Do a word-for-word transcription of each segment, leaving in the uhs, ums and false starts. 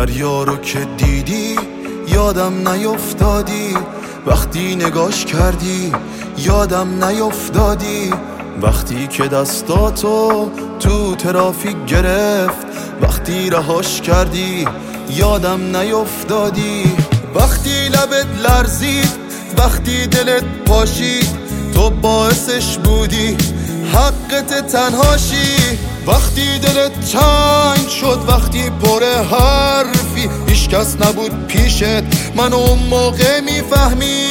دریا رو که دیدی یادم نیفتادی، وقتی نگاش کردی یادم نیفتادی، وقتی که دستاتو تو ترافیک گرفت وقتی رهاش کردی یادم نیفتادی، وقتی لبت لرزید وقتی دلت پاشید تو باعثش بودی حقت تنهاشی، وقتی دلت تنگ شد وقتی پر حرفی هیچ کس نبود پیشت منو اون موقع میفهمی.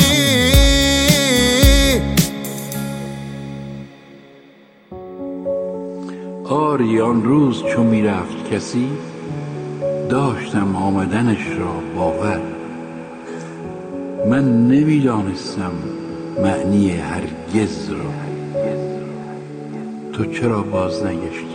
آری آن روز چو میرفت کسی داشتم آمدنش را باور، من نمیدانستم معنی هرگز را، تو چرا باز نگشتی؟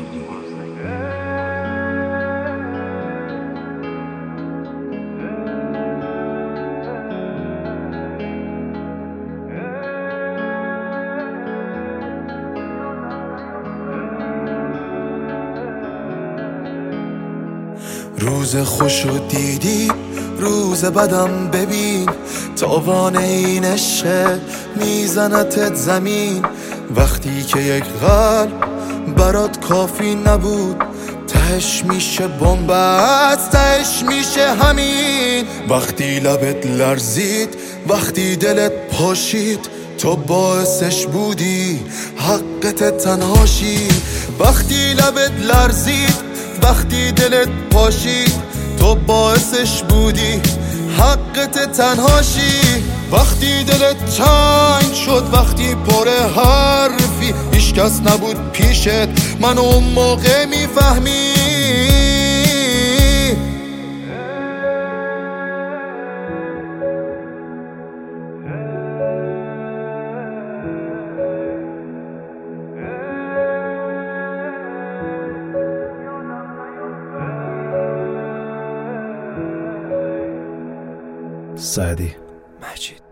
روز خوشو دیدی روز بدم ببین، تاوان این عشق میزنتت زمین، وقتی که یک قلب برات کافی نبود تهش میشه بنبست تهش میشه همین، وقتی لبت لرزید وقتی دلت پاشید تو باعثش بودی حقت تنهاشی، وقتی لبت لرزید وقتی دلت پاشید تو باعثش بودی حقت تنهاشی، وقتی دلت تنگ شد وقتی پر حرفی هیچ کس نبود پیشت منو اون موقع میفهمی. سعدی مجید.